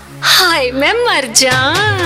हाय मैं मर जा।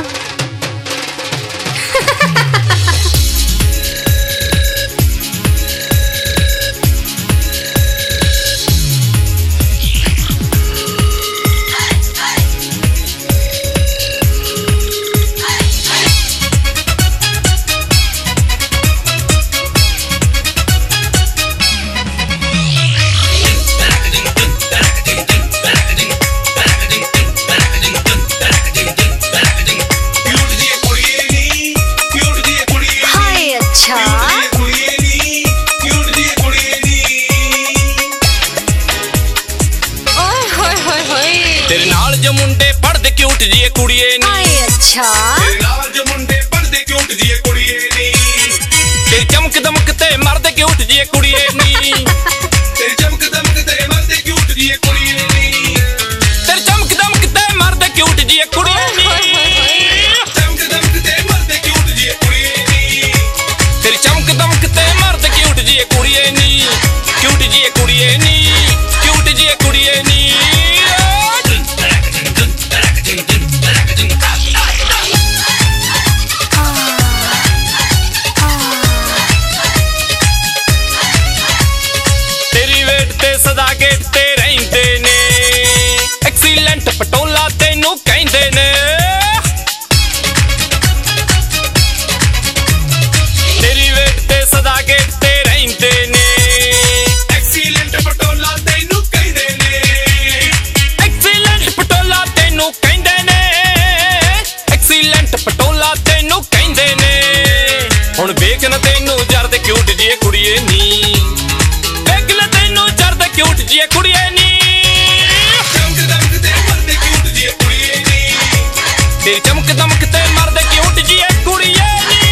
तेरे नाल जो मुंडे पढ़दे क्यूट जी कुड़िए नी। अच्छा तेरे नाल जो मुंडे पढ़दे क्यूट जी कुड़िए नी। तेरी चमक दमक ते मरदे क्यूट जी कुड़िए नी। तेरी चमक दमक ते मरदे क्यूट जी कुड़िए नी। तेरी चमक दमक ते मरदे क्यूट जी कुड़िए नी। चमक दमक ते मरदे क्यूट जी कुड़िए नी। तेरी चमक दमक ते मरदे क्यूट जी कुड़िए नी। क्यूट जी कुड़िए नी। क्यूट जी कुड़िए नी। सदा गेट ते रहिंदे ने एक्सीलेंट पटोला तेनू कहंदे ने। तेरी वेट ते सदा गेट ते रहिंदे ने एक्सीलेंट पटोला तेनू कहंदे ने। एक्सीलेंट पटोला तेनू कहंदे ने। एक्सीलेंट पटोला तेनू कहंदे ने। हुण वेख ना तेनू जरदे क्यूट जी कुड़िए नी। क्यूट जी कुड़िए नी। चमक दमक ते मरदे क्यूट जी कुड़िए नी। तेरी चमक दमक ते मरदे क्यूट जी कुड़िए नी।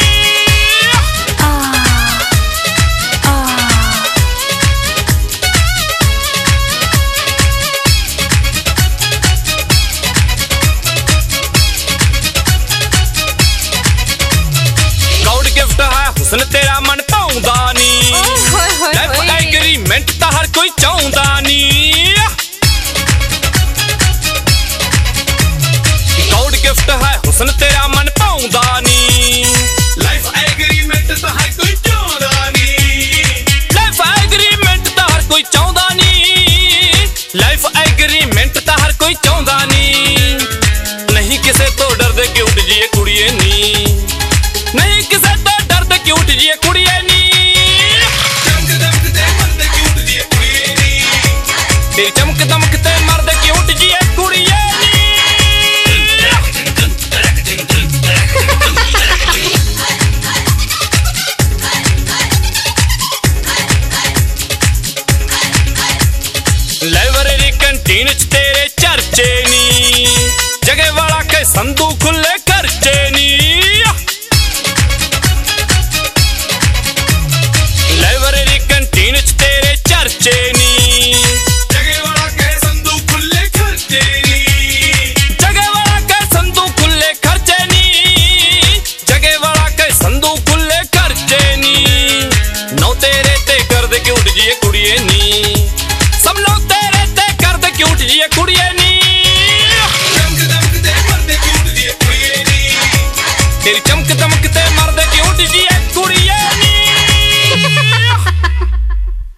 गॉड गिफ्ट है हुस्न तेरा मन पाउंदा नी। लाइफ एग्रीमेंट ता हर कोई चाहुंदा नी। गॉड गिफ्ट है हुस्न तेरा मन पाउंदा नी। लाइफ एग्रीमेंट ता हर कोई चाहुंदा नी। लाइफ एग्रीमेंट ता हर कोई चाहुंदा नी। लाइफ एग्रीमेंट ता हर कोई चाहुंदा नी। नहीं किसे तो डरदे क्यूट जी कुड़िए नी। नहीं किसे तो डरदे क्यूट जी कुड़िए नी। तेरी चमक दमक ते मरदे क्यूट जी कुड़िए नी। लाइब्रेरी कैंटीन च